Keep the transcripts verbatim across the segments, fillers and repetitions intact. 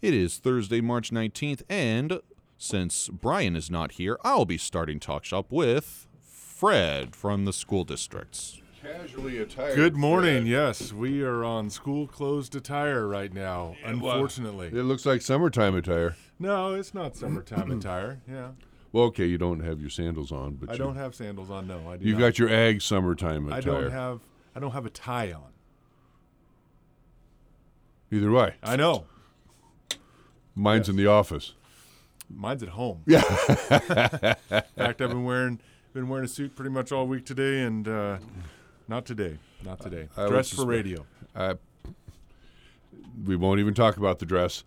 It is Thursday, March nineteenth, and since Brian is not here, I'll be starting Talk Shop with Fred from the school districts. Casually attired. Good morning. Fred. Yes, we are on school-closed attire right now, unfortunately. It looks like summertime attire. No, it's not summertime attire. Yeah. Well, okay, you don't have your sandals on, but I you, don't have sandals on, no. I do You've not. got your ag summertime attire. I don't have I don't have a tie on. Either way. I know. Mine's Yes. in the office. Mine's at home. Yeah. In fact, I've been wearing been wearing a suit pretty much all week today, and uh, not today. Not today. I would Dress for suspect- radio. Uh, we won't even talk about the dress.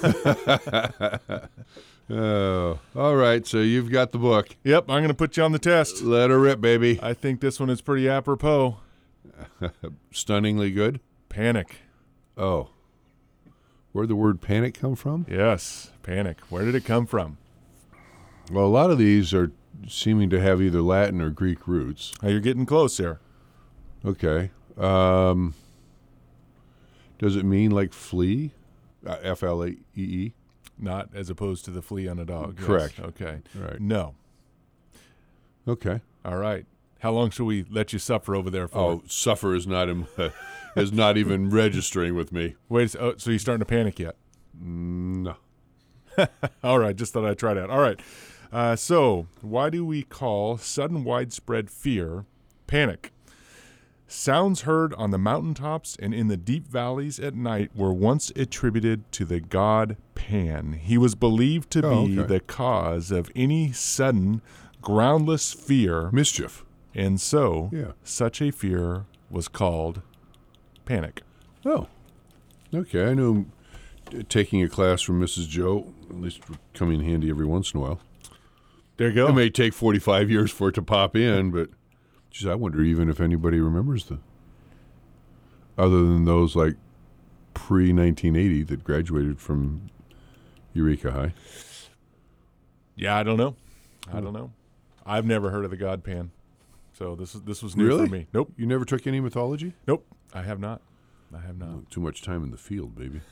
Oh, all right, so you've got the book. Yep, I'm going to put you on the test. Let her rip, baby. I think this one is pretty apropos. Stunningly good. Panic. Oh. Where'd the word panic come from? Yes, panic. Where did it come from? Well, a lot of these are seeming to have either Latin or Greek roots. Oh, you're getting close here. Okay. Um, does it mean like flee? Uh, F L E E E? Not as opposed to the flea on a dog. Yes. Correct. Okay. Right. No. Okay. All right. How long shall we let you suffer over there for? Oh, suffer is not im- is not even registering with me. Wait. a s- Oh, so you're starting to panic yet? No. All right. Just thought I'd try that. All right. Uh, so, why do we call sudden widespread fear panic? Sounds heard on the mountaintops and in the deep valleys at night were once attributed to the god Pan. He was believed to Oh, be okay. the cause of any sudden, groundless fear, Mischief. and so Yeah. such a fear was called panic. Oh. Okay. I knew uh, taking a class from Missus Joe at least would come in handy every once in a while. There you go. It may take forty-five years for it to pop in, but geez, I wonder even if anybody remembers the, other than those like pre nineteen eighty that graduated from Eureka High. Yeah, I don't know. I don't know. I've never heard of the god Pan, so this is this was new Really? for me. Nope, You never took any mythology? nope. I have not. I have not. Too much time in the field, baby.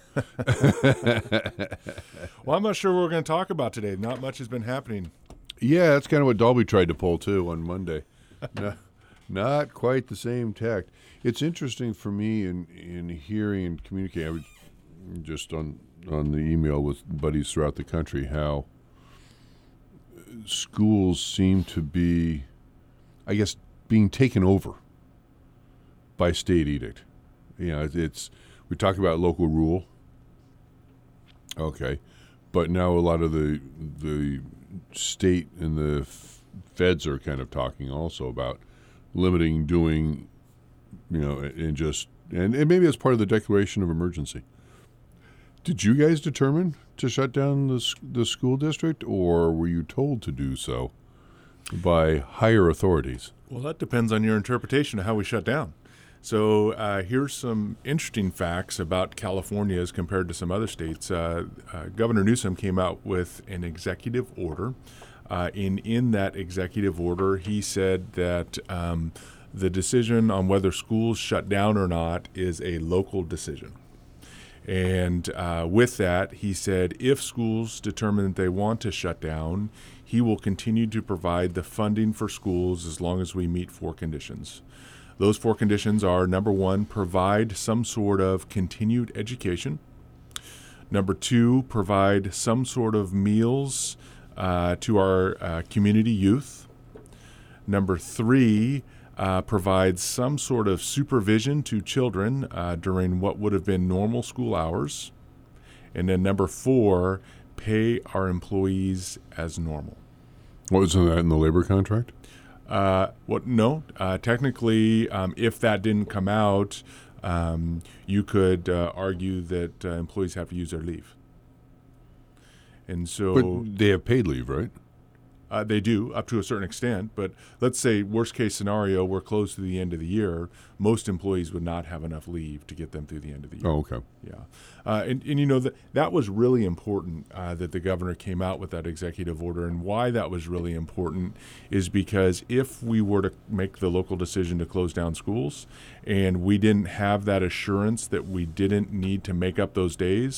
Well, I'm not sure what we're going to talk about today. Not much has been happening. Yeah, that's kind of what Dolby tried to pull too on Monday. no, not quite the same tact. It's interesting for me in, in hearing and communicating. I was just on on the email with buddies throughout the country how schools seem to be, I guess, being taken over by state edict. You know, it's we talk about local rule. Okay, but now a lot of the the state and the f- feds are kind of talking also about limiting doing, you know, and just and, and maybe as part of the declaration of emergency. Did you guys determine to shut down the s- the school district, or were you told to do so by higher authorities? Well, that depends on your interpretation of how we shut down. So uh, here's some interesting facts about California as compared to some other states. Uh, uh, Governor Newsom came out with an executive order. Uh, in in that executive order, he said that um, the decision on whether schools shut down or not is a local decision. And uh, with that, he said if schools determine that they want to shut down, he will continue to provide the funding for schools as long as we meet four conditions. Those four conditions are, number one, provide some sort of continued education. Number two, provide some sort of meals uh, to our uh, community youth. Number three, uh, provide some sort of supervision to children uh, during what would have been normal school hours. And then number four, pay our employees as normal. What was that in the labor contract? Uh, what? No. Uh, technically, um, if that didn't come out, um, you could uh, argue that uh, employees have to use their leave. And so But they have paid leave, right? Uh, they do, up to a certain extent. But let's say, worst case scenario, we're close to the end of the year. Most employees would not have enough leave to get them through the end of the year. Oh, okay. Yeah. Uh, and, and, you know, that that was really important uh, that the governor came out with that executive order. And why that was really important is because if we were to make the local decision to close down schools and we didn't have that assurance that we didn't need to make up those days,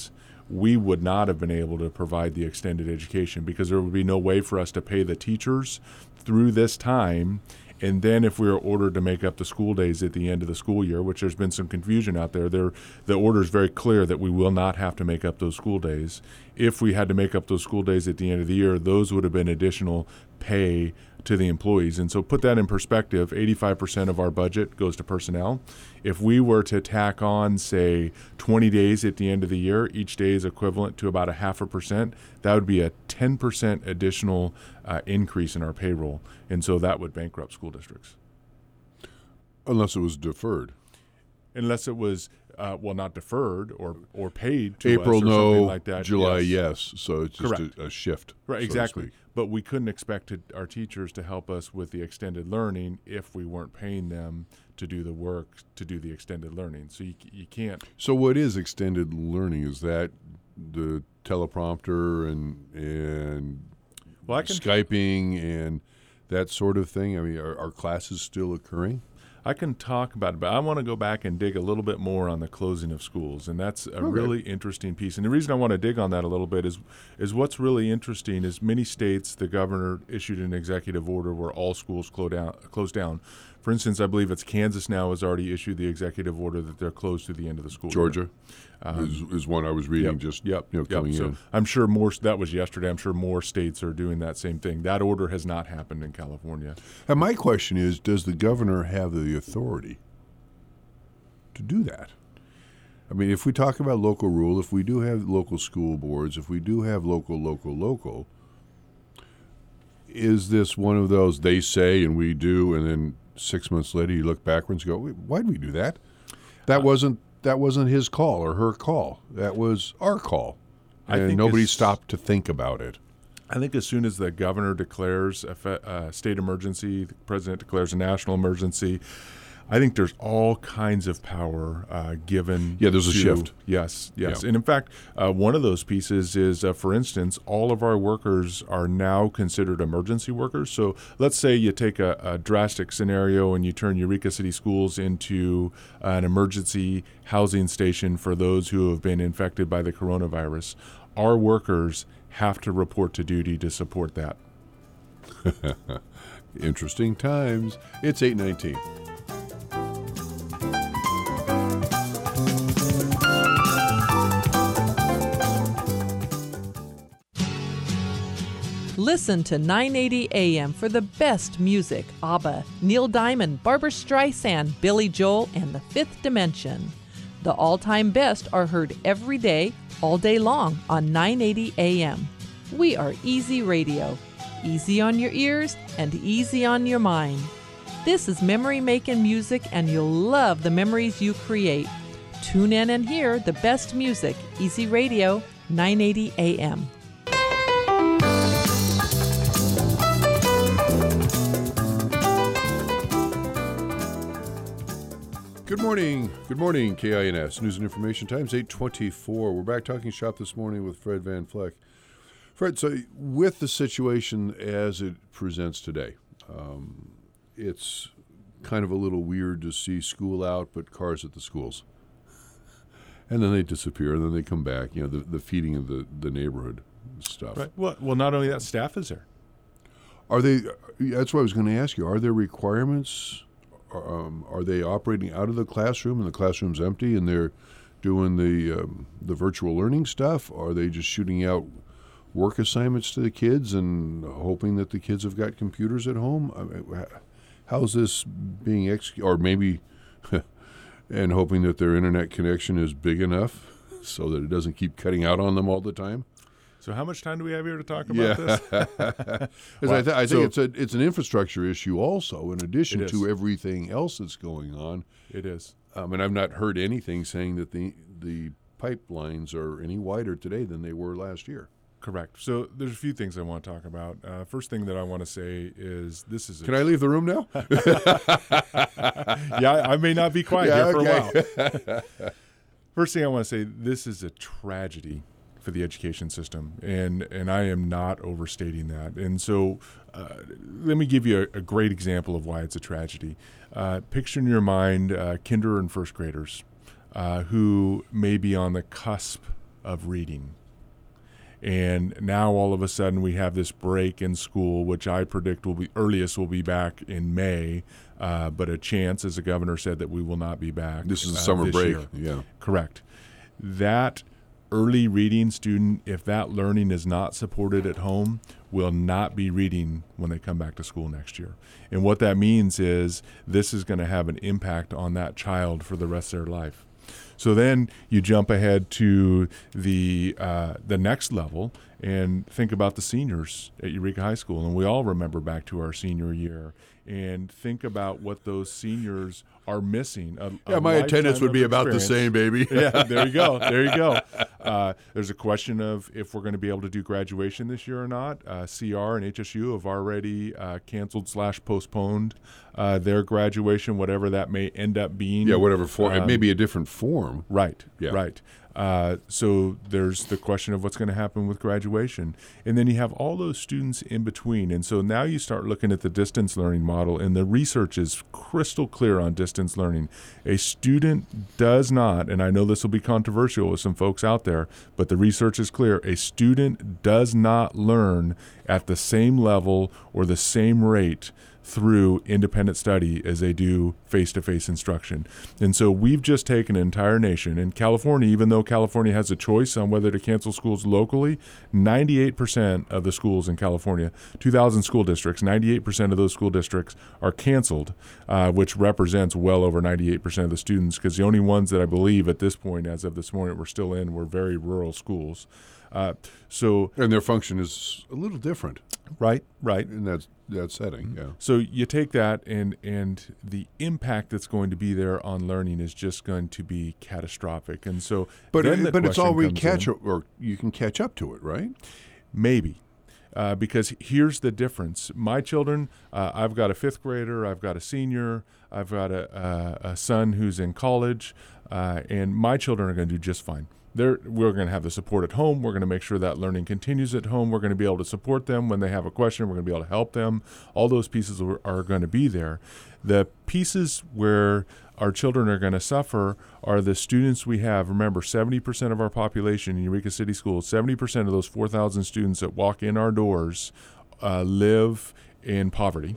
we would not have been able to provide the extended education because there would be no way for us to pay the teachers through this time. And then if we were ordered to make up the school days at the end of the school year, which there's been some confusion out there, there the order is very clear that we will not have to make up those school days. If we had to make up those school days at the end of the year, those would have been additional pay to the employees. And so put that in perspective, eighty-five percent of our budget goes to personnel. If we were to tack on, say, twenty days at the end of the year, each day is equivalent to about a half a percent, that would be a ten percent additional uh, increase in our payroll. And so that would bankrupt school districts. Unless it was deferred. Unless it was, uh, well, not deferred or, or paid to April, us or no, something like that. July, yes. yes. So it's just Correct. a, a shift. Right, so to exactly. speak. But we couldn't expect to, our teachers to help us with the extended learning if we weren't paying them to do the work to do the extended learning. So you you can't. So what is extended learning? Is that the teleprompter and and Well, I can Skyping and that sort of thing? I mean, are, are classes still occurring? I can talk about it, but I want to go back and dig a little bit more on the closing of schools, and that's a Okay. really interesting piece. And the reason I want to dig on that a little bit is, is what's really interesting is many states, the governor issued an executive order where all schools close down. Close down. For instance, I believe it's Kansas now has already issued the executive order that they're closed to the end of the school Georgia year. Um, is, is one I was reading Yep, just yep, you know, yep. coming So in. I'm sure more. That was yesterday. I'm sure more states are doing that same thing. That order has not happened in California. And my question is, does the governor have the authority to do that? I mean, if we talk about local rule, if we do have local school boards, if we do have local, local, local, is this one of those they say and we do, and then six months later you look backwards and go, "Wait, why'd we do that? That Uh, wasn't that wasn't his call or her call. That was our call." I And think nobody it's- stopped to think about it. I think as soon as the governor declares a fe- uh, state emergency, the president declares a national emergency, I think there's all kinds of power uh, given. Yeah, there's a to- shift. Yes, yes. Yeah. And in fact, uh, one of those pieces is, uh, for instance, all of our workers are now considered emergency workers. So let's say you take a, a drastic scenario and you turn Eureka City Schools into an emergency housing station for those who have been infected by the coronavirus. Our workers have to report to duty to support that. Interesting times. It's eight nineteen. Listen to nine eighty A M for the best music. ABBA, Neil Diamond, Barbra Streisand, Billy Joel, and The Fifth Dimension. The all-time best are heard every day, all day long on nine eighty A M. We are Easy Radio. Easy on your ears and easy on your mind. This is memory-making music, and you'll love the memories you create. Tune in and hear the best music. Easy Radio, nine eighty A M. Good morning. Good morning, K I N S. News and Information Times, eight twenty-four. We're back talking shop this morning with Fred Van Fleck. Fred, so with the situation as it presents today, um, it's kind of a little weird to see school out but cars at the schools. And then they disappear, and then they come back, you know, the, the feeding of the, the neighborhood stuff. Right. Well, well, not only that, staff is there. Are they, that's what I was going to ask you, are there requirements? Um, are they operating out of the classroom and the classroom's empty and they're doing the um, the virtual learning stuff? Or are they just shooting out work assignments to the kids and hoping that the kids have got computers at home? I mean, how's this being executed? Or maybe, and hoping that their internet connection is big enough so that it doesn't keep cutting out on them all the time? So how much time do we have here to talk about this? 'Cause I, th- I think so- it's a it's an infrastructure issue also, in addition It to is. everything else that's going on. It is. Um, and I've not heard anything saying that the the pipelines are any wider today than they were last year. Correct. So there's a few things I want to talk about. Uh, first thing that I want to say is this is a Can I leave the room now? yeah, I may not be quiet Yeah, here for okay. a while. First thing I want to say, this is a tragedy for the education system, and and I am not overstating that. And so uh, let me give you a, a great example of why it's a tragedy. Uh, picture in your mind uh, kinder and first graders uh, who may be on the cusp of reading. And now all of a sudden we have this break in school, which I predict will be earliest will be back in May, uh, but a chance, as the governor said, that we will not be back. This is a uh, summer this break. year. Yeah. Correct. That early reading student, if that learning is not supported at home, will not be reading when they come back to school next year. And what that means is this is going to have an impact on that child for the rest of their life. So then you jump ahead to the uh, the next level and think about the seniors at Eureka High School. And we all remember back to our senior year and think about what those seniors are missing. A, Yeah, a my attendance lifetime would be of about the experience. same, baby. Yeah, there you go. There you go. Uh, there's a question of if we're going to be able to do graduation this year or not. Uh, C R and H S U have already uh, canceled slash postponed uh, their graduation, whatever that may end up being. Yeah, whatever form. It Um, may be a different form. Right, Yeah. right. Uh, so there's the question of what's going to happen with graduation. And then you have all those students in between. And so now you start looking at the distance learning model, and the research is crystal clear on distance learning. A student does not, and I know this will be controversial with some folks out there, but the research is clear. A student does not learn at the same level or the same rate through independent study as they do face-to-face instruction. And so we've just taken an entire nation. In California, even though California has a choice on whether to cancel schools locally, ninety-eight percent of the schools in California, two thousand school districts, ninety-eight percent of those school districts are canceled, uh, which represents well over ninety-eight percent of the students, because the only ones that I believe at this point, as of this morning, we're still in were very rural schools. Uh, so And their function is a little different right, right. in that that setting. Yeah. So you take that, and and the impact that's going to be there on learning is just going to be catastrophic. And so, But then the but it's question all we comes catch in, up, or you can catch up to it, right? maybe. Uh, because here's the difference. My children, uh, I've got a fifth grader, I've got a senior, I've got a, a, a son who's in college, uh, and my children are going to do just fine. They're, we're going to have the support at home. We're going to make sure that learning continues at home. We're going to be able to support them when they have a question. We're going to be able to help them. All those pieces are, are going to be there. The pieces where our children are going to suffer are the students we have. Remember, seventy percent of our population in Eureka City Schools, seventy percent of those four thousand students that walk in our doors uh, live in poverty.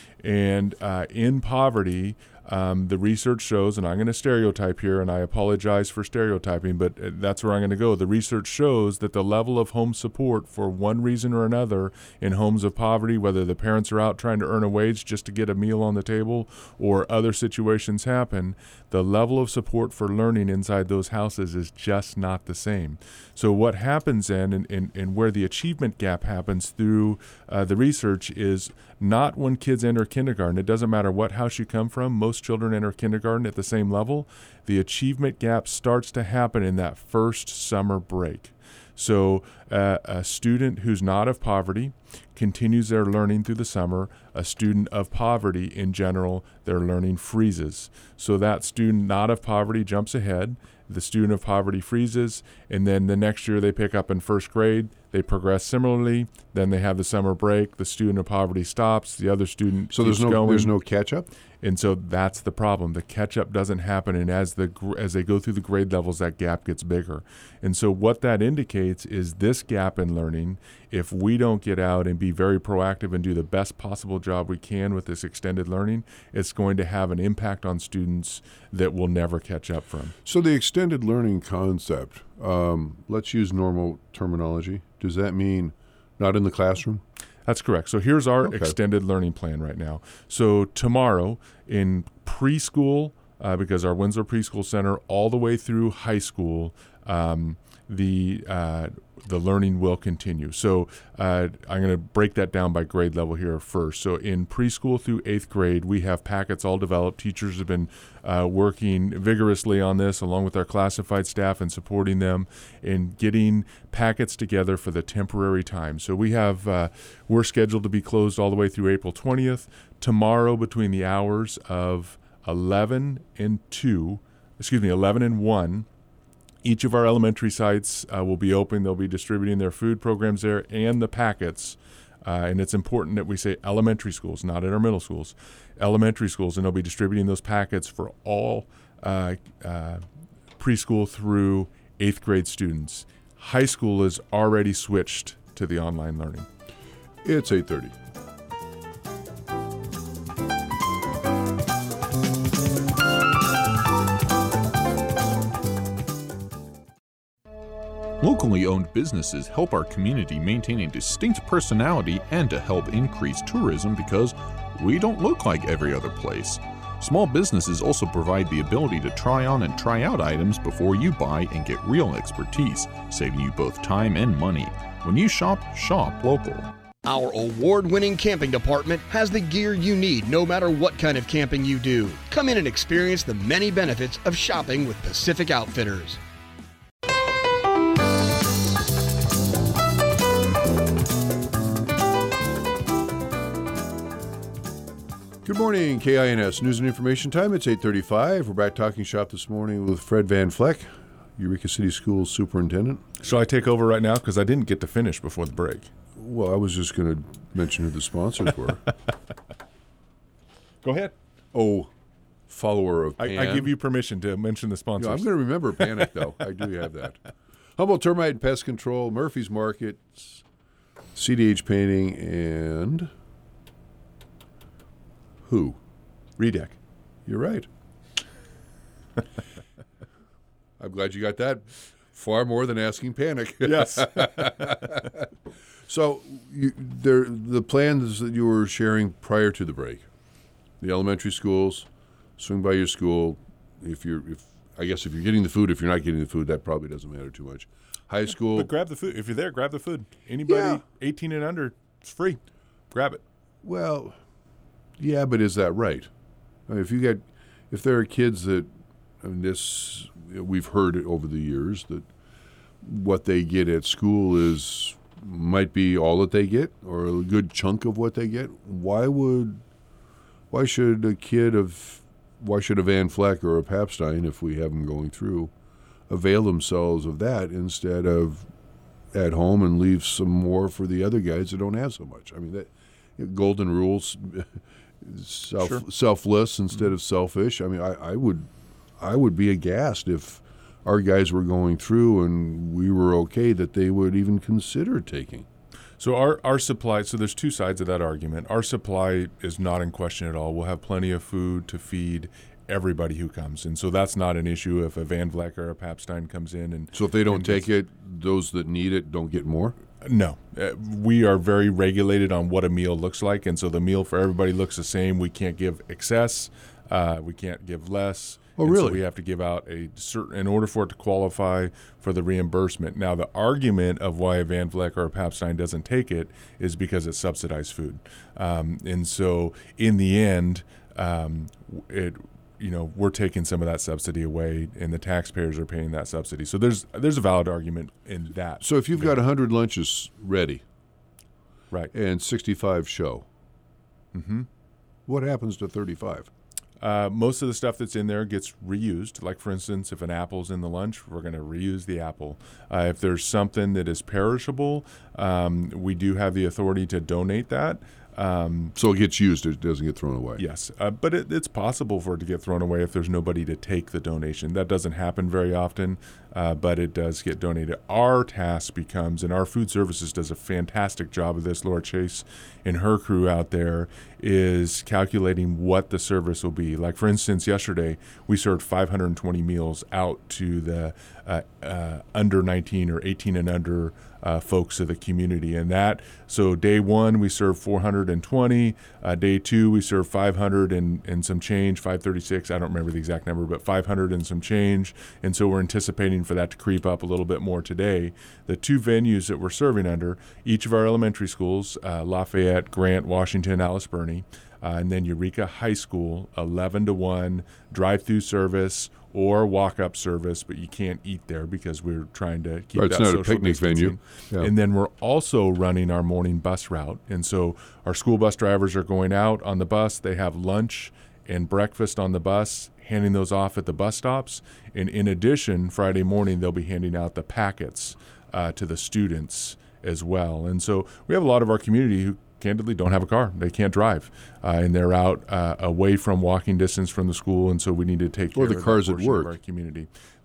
And uh, in poverty, um, the research shows, and I'm going to stereotype here, and I apologize for stereotyping, but that's where I'm going to go. The research shows that the level of home support for one reason or another in homes of poverty, whether the parents are out trying to earn a wage just to get a meal on the table or other situations happen, the level of support for learning inside those houses is just not the same. So what happens then, and, and, and where the achievement gap happens through uh, the research, is not when kids enter kindergarten. It doesn't matter what house you come from. Most children enter kindergarten at the same level. The achievement gap starts to happen in that first summer break. So uh, a student who's not of poverty continues their learning through the summer. A student of poverty, in general, their learning freezes. So that student not of poverty jumps ahead. The student of poverty freezes, and then the next year they pick up in first grade. They progress similarly. Then they have the summer break. The student of poverty stops. The other student So keeps there's no going. there's no catch up. And so that's the problem. The catch-up doesn't happen, and as the gr- as they go through the grade levels, that gap gets bigger. And so what that indicates is this gap in learning, if we don't get out and be very proactive and do the best possible job we can with this extended learning, it's going to have an impact on students that we'll never catch up from. So the extended learning concept. Um, let's use normal terminology. Does that mean not in the classroom? That's correct. So here's our Okay. extended learning plan right now. So tomorrow in preschool, uh, because our Winslow Preschool Center, all the way through high school, um, the uh, the learning will continue. So uh, I'm going to break that down by grade level here first. So in preschool through eighth grade, we have packets all developed. Teachers have been uh, working vigorously on this along with our classified staff and supporting them in getting packets together for the temporary time. So we have, uh, we're scheduled to be closed all the way through April twentieth. Tomorrow between the hours of eleven and two, excuse me, eleven and one, each of our elementary sites uh, will be open. They'll be distributing their food programs there and the packets. Uh, and it's important that we say elementary schools, not in our middle schools. Elementary schools, and they'll be distributing those packets for all uh, uh, preschool through eighth grade students. High school is already switched to the online learning. It's eight thirty. Locally owned businesses help our community maintain a distinct personality and to help increase tourism because we don't look like every other place. Small businesses also provide the ability to try on and try out items before you buy and get real expertise, saving you both time and money. When you shop, shop local. Our award-winning camping department has the gear you need no matter what kind of camping you do. Come in and experience the many benefits of shopping with Pacific Outfitters. Good morning, K I N S News and Information Time. It's eight thirty-five. We're back talking shop this morning with Fred Van Fleck, Eureka City Schools Superintendent. Shall I take over right now? Because I didn't get to finish before the break. Well, I was just going to mention who the sponsors were. Go ahead. Oh, follower of Pan. I, I give you permission to mention the sponsors. No, I'm going to remember Panic, though. I do have that. Humboldt Termite and Pest Control, Murphy's Markets, C D H Painting, and... Who? Redeck. You're right. I'm glad you got that. Far more than asking Panic. Yes. So you, there, the plans that you were sharing prior to the break, the elementary schools, swing by your school. If you're, if I guess if you're getting the food, if you're not getting the food, that probably doesn't matter too much. High school. But grab the food. If you're there, grab the food. Anybody Yeah. eighteen and under, it's free. Grab it. Well, yeah, but is that right? I mean, if you get, if there are kids that, I mean, this, we've heard it over the years that what they get at school is, might be all that they get or a good chunk of what they get. Why would, why should a kid of, why should a Van Fleck or a Papstein, if we have them going through, avail themselves of that instead of at home and leave some more for the other guys that don't have so much? I mean, that golden rules. Self, Sure. Selfless instead mm-hmm. of selfish. I mean, I, I would, I would be aghast if our guys were going through and we were okay that they would even consider taking. So our, our supply, so there's two sides of that argument. Our supply is not in question at all. We'll have plenty of food to feed everybody who comes. And so that's not an issue if a Van Vleck or a Papstein comes in. And so if they don't and take it, those that need it don't get more? No. Uh, we are very regulated on what a meal looks like. And so the meal for everybody looks the same. We can't give excess. Uh, we can't give less. Oh, and really? So we have to give out a certain, in order for it to qualify for the reimbursement. Now, the argument of why a Van Vleck or a Papstein doesn't take it is because it's subsidized food. Um, and so in the end, um, it, you know, we're taking some of that subsidy away and the taxpayers are paying that subsidy. So there's, there's a valid argument in that. So if you've got one hundred lunches ready, right, and sixty-five show, mm-hmm. what happens to thirty-five? Uh, most of the stuff that's in there gets reused. Like, for instance, if an apple's in the lunch, we're going to reuse the apple. Uh, if there's something that is perishable, um, we do have the authority to donate that. Um, so it gets used, it doesn't get thrown away. Yes, uh, but it, it's possible for it to get thrown away if there's nobody to take the donation. That doesn't happen very often, uh, but it does get donated. Our task becomes, and our food services does a fantastic job of this, Laura Chase and her crew out there, is calculating what the service will be. Like, for instance, yesterday we served five hundred twenty meals out to the uh, uh, under nineteen or eighteen and under Uh, folks of the community. And that, so day one, we served four hundred twenty. Uh, day two, we served five hundred and, and some change, five thirty-six. I don't remember the exact number, but five hundred and some change. And so we're anticipating for that to creep up a little bit more today. The two venues that we're serving under, each of our elementary schools, uh, Lafayette, Grant, Washington, Alice Burney, uh, and then Eureka High School, eleven to one, drive-through service, or walk-up service, but you can't eat there because we're trying to keep right, that it's not social a picnic distancing. venue. Yeah. And then we're also running our morning bus route. And so our school bus drivers are going out on the bus. They have lunch and breakfast on the bus, handing those off at the bus stops. And in addition, Friday morning, they'll be handing out the packets uh, to the students as well. And so we have a lot of our community who candidly don't have a car. They can't drive. Uh, and they're out uh, away from walking distance from the school, and so we need to take care or the of cars that at portion work. of our community.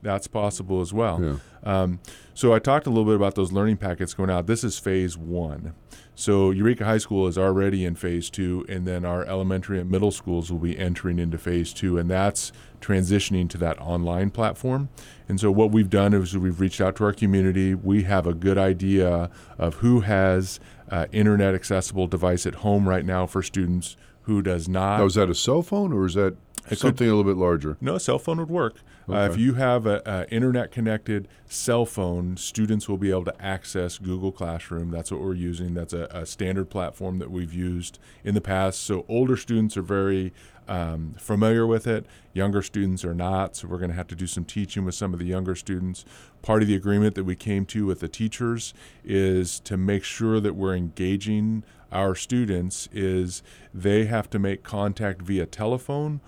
that's possible as well. Yeah. Um, so I talked a little bit about those learning packets going out. This is phase one. So Eureka High School is already in phase two, and then our elementary and middle schools will be entering into phase two, and that's transitioning to that online platform. And so what we've done is we've reached out to our community. We have a good idea of who has uh, internet accessible device at home right now for students, who does not. Now, is that a cell phone or is that It something could, a little bit larger? No, a cell phone would work. Okay. Uh, if you have an internet-connected cell phone, students will be able to access Google Classroom. That's what we're using. That's a, a standard platform that we've used in the past. So older students are very um, familiar with it. Younger students are not, so we're going to have to do some teaching with some of the younger students. Part of the agreement that we came to with the teachers is to make sure that we're engaging our students is they have to make contact via telephone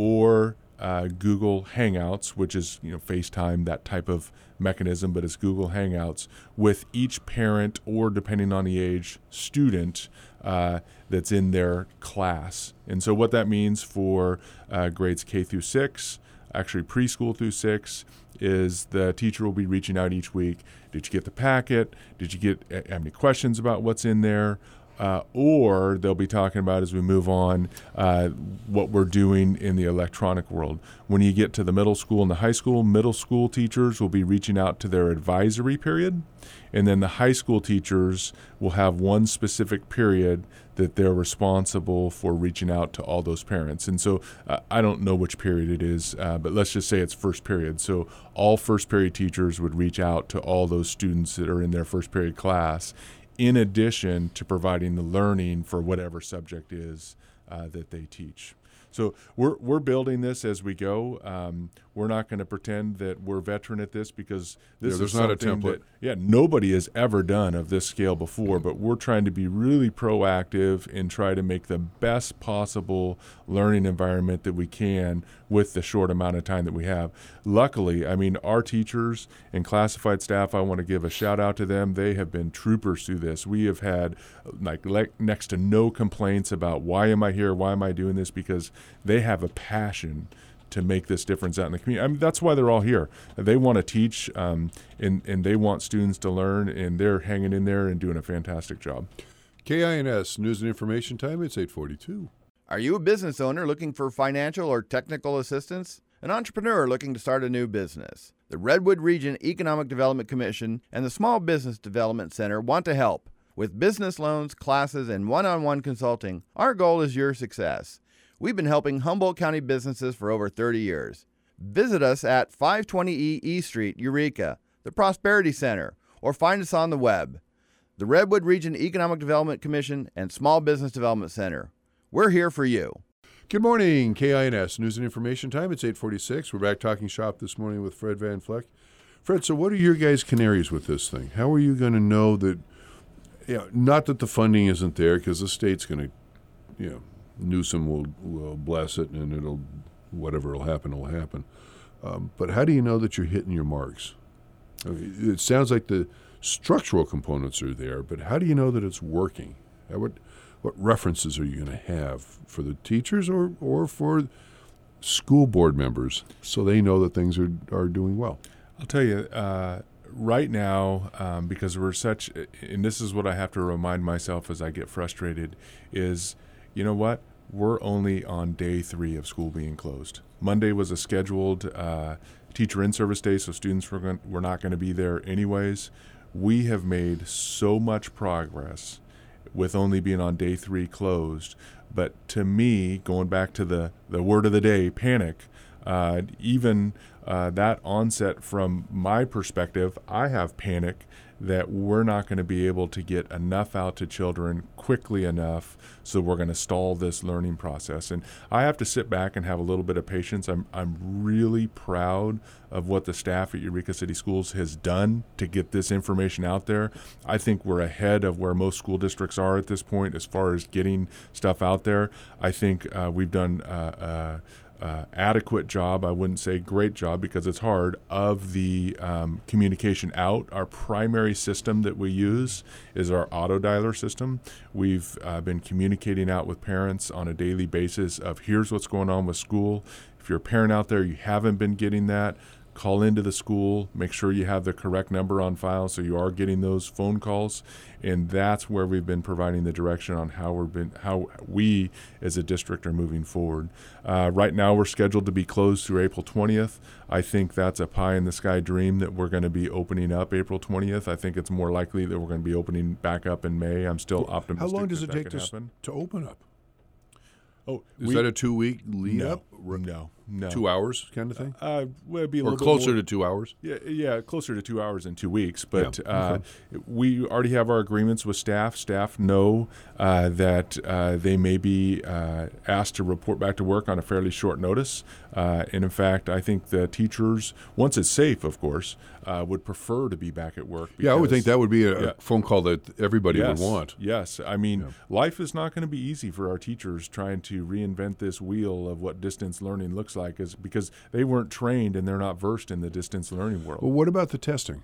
or uh, Google Hangouts, which is, you know, FaceTime, that type of mechanism, but it's Google Hangouts with each parent or, depending on the age, student uh, that's in their class. And so what that means for uh, grades K through six, actually preschool through six, is the teacher will be reaching out each week. Did you get the packet? Did you get uh, have any questions about what's in there? Uh, or they'll be talking about, as we move on, uh, what we're doing in the electronic world. When you get to the middle school and the high school, middle school teachers will be reaching out to their advisory period, and then the high school teachers will have one specific period that they're responsible for reaching out to all those parents. And so uh, I don't know which period it is, uh, but let's just say it's first period. So all first period teachers would reach out to all those students that are in their first period class, in addition to providing the learning for whatever subject is uh, that they teach. So we're we're building this as we go. Um, we're not going to pretend that we're veteran at this, because this Yeah, there's is not a something template. that, yeah, nobody has ever done of this scale before, but we're trying to be really proactive and try to make the best possible learning environment that we can with the short amount of time that we have. Luckily, I mean, our teachers and classified staff, I want to give a shout out to them. They have been troopers through this. We have had like le- next to no complaints about why am I here, why am I doing this, because they have a passion to make this difference out in the community. I mean, that's why they're all here. They want to teach, um, and, and they want students to learn, and they're hanging in there and doing a fantastic job. K I N S News and Information Time. It's eight forty-two. Are you a business owner looking for financial or technical assistance? An entrepreneur looking to start a new business? The Redwood Region Economic Development Commission and the Small Business Development Center want to help. With business loans, classes, and one-on-one consulting, our goal is your success. We've been helping Humboldt County businesses for over thirty years. Visit us at five twenty E East Street, Eureka, the Prosperity Center, or find us on the web. The Redwood Region Economic Development Commission and Small Business Development Center. We're here for you. Good morning, K I N S News and Information Time. It's eight forty-six. We're back talking shop this morning with Fred Van Fleck. Fred, so what are your guys' canaries with this thing? How are you going to know that, you know, not that the funding isn't there, because the state's going to, you know, Newsom will, will bless it, and it'll, whatever will happen will happen. Um, but how do you know that you're hitting your marks? I mean, it sounds like the structural components are there, but how do you know that it's working? What what references are you going to have for the teachers or, or for school board members so they know that things are, are doing well? I'll tell you, uh, right now, um, because we're such, and this is what I have to remind myself as I get frustrated, is, you know what? We're only on day three of school being closed. Monday was a scheduled uh, teacher in-service day, so students were, going, were not going to be there anyways. We have made so much progress with only being on day three closed. But to me, going back to the, the word of the day, panic, uh, even uh, that onset from my perspective, I have panic that we're not going to be able to get enough out to children quickly enough, so we're going to stall this learning process. And I have to sit back and have a little bit of patience. I'm I'm really proud of what the staff at Eureka City Schools has done to get this information out there. I think we're ahead of where most school districts are at this point as far as getting stuff out there. I think uh, we've done uh, uh, Uh, adequate job, I wouldn't say great job because it's hard, of the um, communication out. Our primary system that we use is our auto dialer system. We've uh, been communicating out with parents on a daily basis of here's what's going on with school. If you're a parent out there, you haven't been getting that, call into the school, make sure you have the correct number on file so you are getting those phone calls. And that's where we've been providing the direction on how we're been, how we as a district are moving forward. Uh, right now, we're scheduled to be closed through April twentieth. I think that's a pie in the sky dream that we're going to be opening up April twentieth. I think it's more likely that we're going to be opening back up in May. I'm still optimistic. How long does that it that take could to, s- happen. to open up? Oh, Is we- that a two-week lead no, up? no, no. Two hours kind of thing? Uh, well, it'd be a Or little closer bit more, to two hours? Yeah, yeah, closer to two hours in two weeks. But Yeah, uh, okay. we already have our agreements with staff. Staff know uh, that uh, they may be uh, asked to report back to work on a fairly short notice. Uh, and in fact, I think the teachers, once it's safe, of course, uh, would prefer to be back at work. Yeah, I would think because- that would be a yeah. phone call that everybody yes, would want. Yes. I mean, Yeah. life is not going to be easy for our teachers trying to reinvent this wheel of what distance learning looks like, is because they weren't trained and they're not versed in the distance learning world. Well, what about the testing?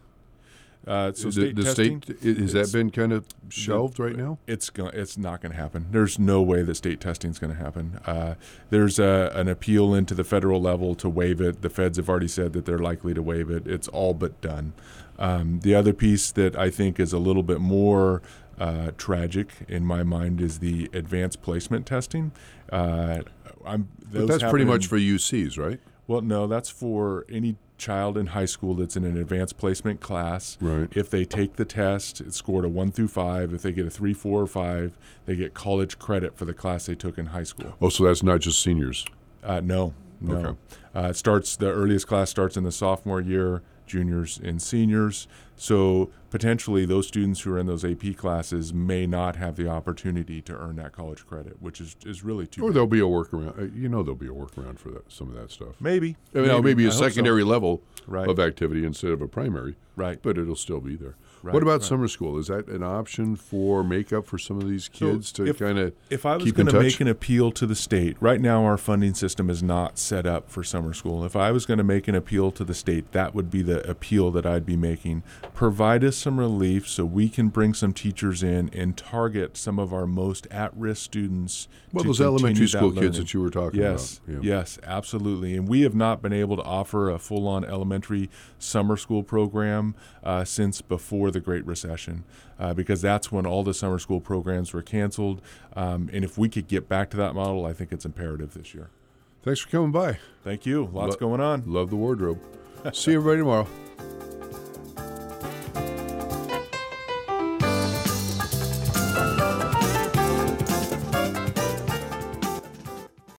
Uh, so the state the testing, state, i- has that it's- been kind of shelved right now? It's go- it's not going to happen. There's no way that state testing is going to happen. Uh, there's a, an appeal into the federal level to waive it. The feds have already said that they're likely to waive it. It's all but done. Um, the other piece that I think is a little bit more uh, tragic in my mind is the advanced placement testing. Uh, I'm, But those that's pretty happen much in- for U Cs, right? Well, no, that's for any child in high school that's in an advanced placement class. Right. If they take the test, it's scored a one through five. If they get a three, four, or five, they get college credit for the class they took in high school. Oh, so that's not just seniors. Uh, no, no. Okay. Uh, it starts. The earliest class starts in the sophomore year, juniors and seniors. So potentially, those students who are in those A P classes may not have the opportunity to earn that college credit, which is is really too. Or bad. there'll be a workaround. Uh, You know there'll be a workaround for that, some of that stuff. Maybe. I mean, maybe, maybe a I hope so. secondary level Right. of activity instead of a primary, Right. but it'll still be there. Right, What about right. summer school? Is that an option for makeup for some of these So kids to if- kind of If I was keep in going to touch? make an appeal to the state, right now our funding system is not set up for summer school. If I was going to make an appeal to the state, that would be the appeal that I'd be making. Provide us some relief so we can bring some teachers in and target some of our most at-risk students. Well, to those continue elementary that school kids learning. that you were talking Yes, about. Yeah. yes, absolutely. And we have not been able to offer a full-on elementary summer school program uh, since before the Great Recession, uh, because that's when all the summer school programs were canceled. Um, and if we could get back to that model, I think it's imperative this year. Thanks for coming by. Thank you. Lots Lo- going on. Love the wardrobe. See everybody tomorrow.